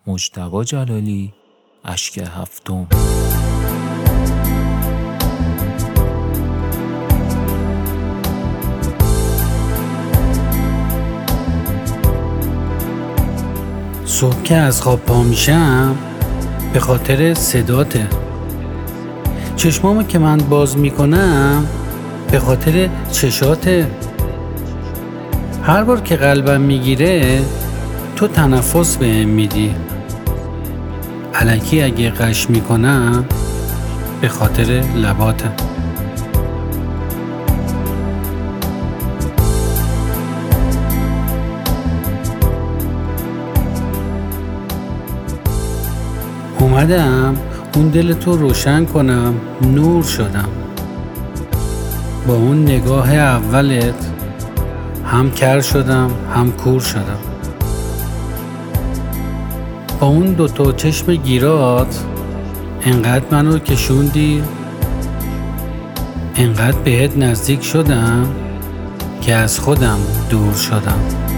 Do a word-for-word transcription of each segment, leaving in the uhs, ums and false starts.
مجتبی جلالی، اشک هفتم. صبح که از خواب پا میشم به خاطر صداته. چشمامو که من باز میکنم به خاطر چشاته. هر بار که قلبم میگیره تو تنفس بهم میدی. الکی اگه غش میکنم به خاطر لباته. اومدم اون دل تو روشن کنم، نور شدم. با اون نگاه اولت هم کر شدم هم کور شدم. با اون دوتا چشم گیرات انقدر منو کشوندی، انقدر بهت نزدیک شدم که از خودم دور شدم.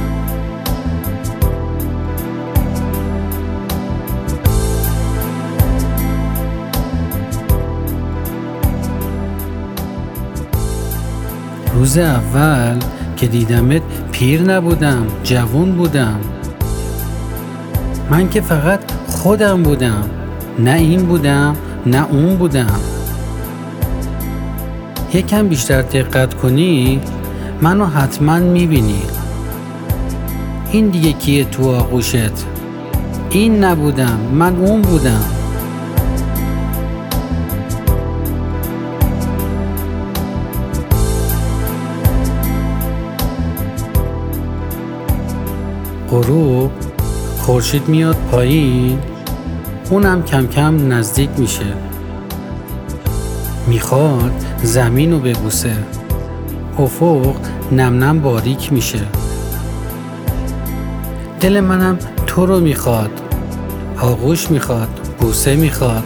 روز اول که دیدمت پیر نبودم، جوون بودم. من که فقط خودم بودم، نه این بودم نه اون بودم. یکم بیشتر دقت کنی منو حتما میبینی. این دیگه کیه تو آغوشت؟ این نبودم، من اون بودم. غروب خورشید میاد پایین، اونم کم کم نزدیک میشه. میخواد زمینو ببوسه. افق نم نم باریک میشه. دل منم تو رو میخواد. آغوش میخواد، بوسه میخواد.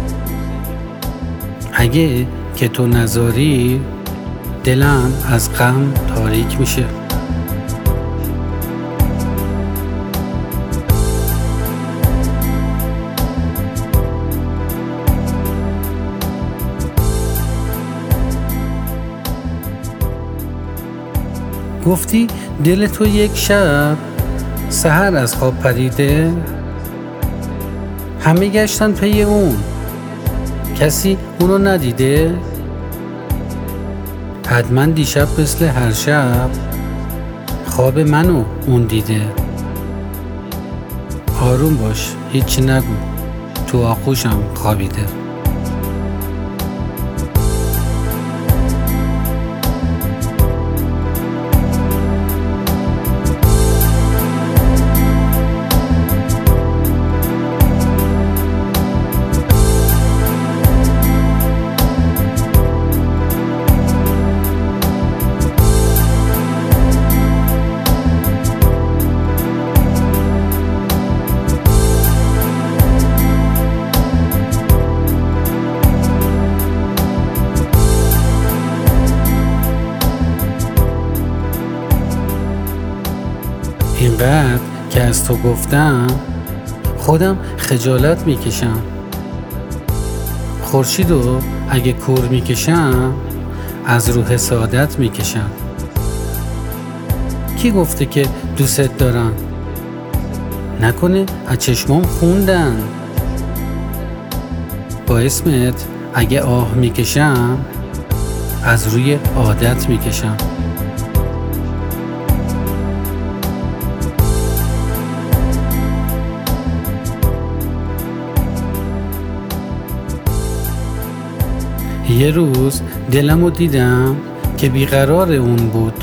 اگه که تو نذاری دلم از غم تاریک میشه. گفتی دل تو یک شب سحر از خواب پریده. همه گشتن پی اون، کسی اونو ندیده. حتما دیشب مثل هر شب خواب منو اون دیده. آروم باش، هیچی نگو، تو آغوشم خوابیده. اینقدر که از تو گفتم خودم خجالت میکشم. خورشیدو اگه کور میکشم از رو حسادت میکشم. کی گفته که دوست دارم؟ نکنه از چشمام خوندن. با اسمت اگه آه میکشم از روی عادت میکشم. یه روز دلمو دیدم که بیقرار اون بود.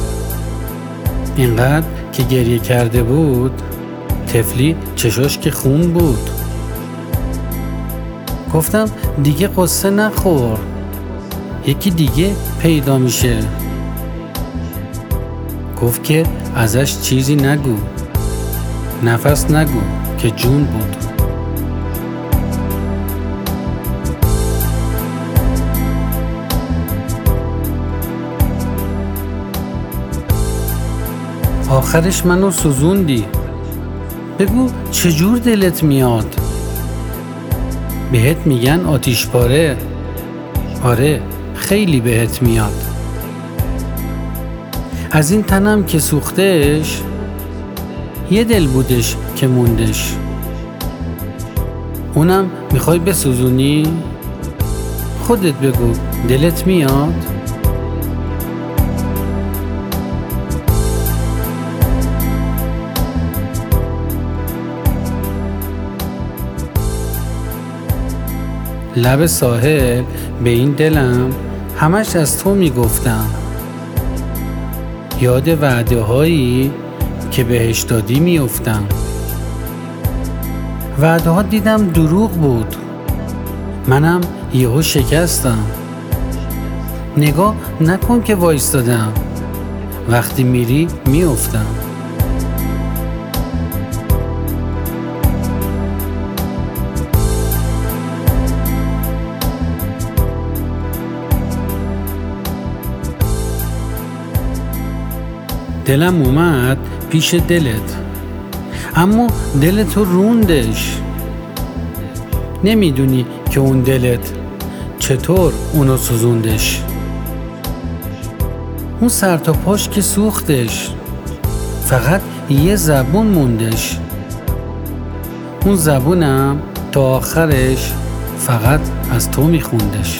اینقدر که گریه کرده بود، طفلی چشاش که خون بود. گفتم دیگه قصه نخور، یکی دیگه پیدا میشه. گفت که ازش چیزی نگو، نفس نگو که جون بود. آخرش منو سوزوندی. بگو چجور دلت میاد؟ بهت میگن آتیش پاره. آره خیلی بهت میاد. از این تنم که سوختش، یه دل بودش که موندش. اونم میخوای بسوزونی؟ خودت بگو دلت میاد؟ لب ساحل به این دلم همش از تو میگفتم. یاد وعده هایی که بهش دادی میافتم. وعده ها دیدم دروغ بود، منم یهو شکستم. نگاه نکن که وایستادم، وقتی میری میافتم. دلم اومد پیش دلت، اما دلت رو روندش. نمیدونی که اون دلت چطور اونو سوزوندش. اون سر تا پاش که سوختش، فقط یه زبون موندش. اون زبونم تا آخرش فقط از تو میخوندش.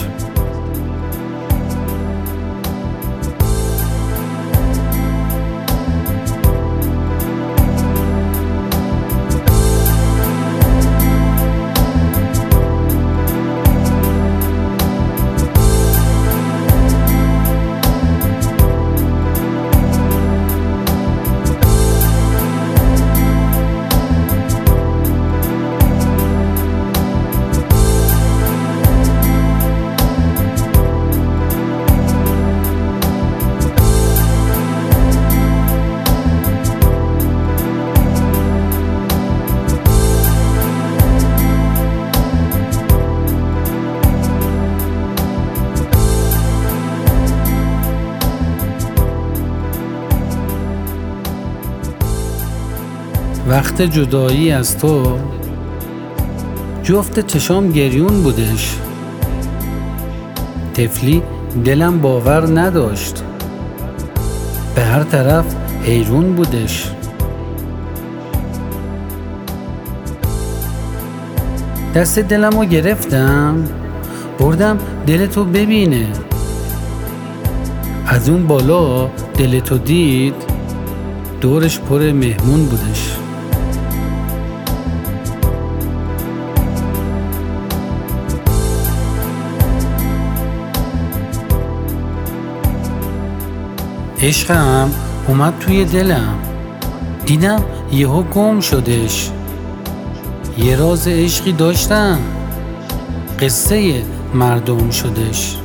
وقت جدایی از تو جفت چشام گریون بودش. طفلی دلم باور نداشت، به هر طرف حیرون بودش. دست دلم رو گرفتم، بردم دلتو ببینه. از اون بالا دلتو دید، دورش پر مهمون بودش. عشقم اومد توی دلم، دیدم یهو گم شدش. یه راز عشقی داشتم، قصه مردم شدش.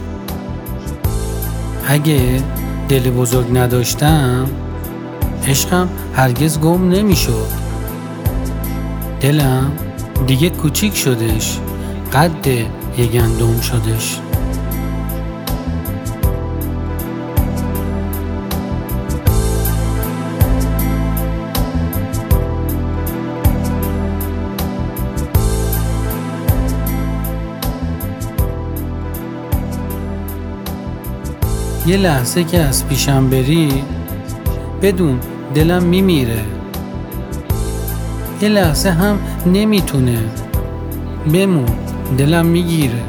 اگه دل بزرگ نداشتم، عشقم هرگز گم نمیشد. دلم دیگه کوچیک شدش، قد یه گندم شدش. یه لحظه که از پیشم بری، بدون دلم میمیره. یه لحظه هم نمیتونه، بمون دلم میگیره.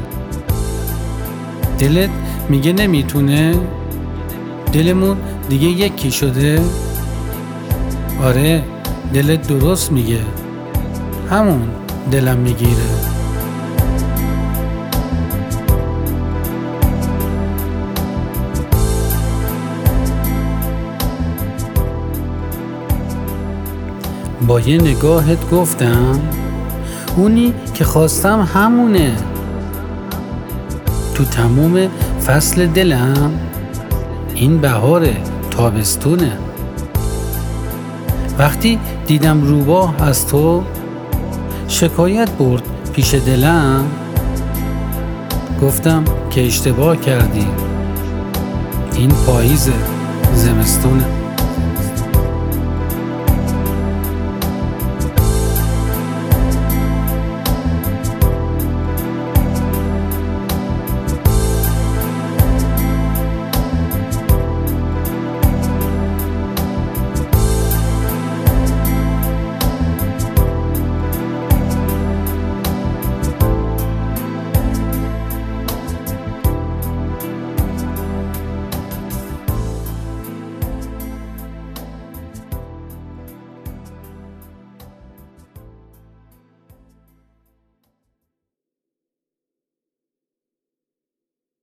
دلت میگه نمیتونه، دلمون دیگه یکی شده. آره دلت درست میگه، همون دلم میگیره. با یه نگاهت گفتم اونی که خواستم همونه. تو تموم فصل دلم این بهار تابستونه. وقتی دیدم روباه از تو، شکایت برد پیش دلم. گفتم که اشتباه کردی، این پاییز زمستونه.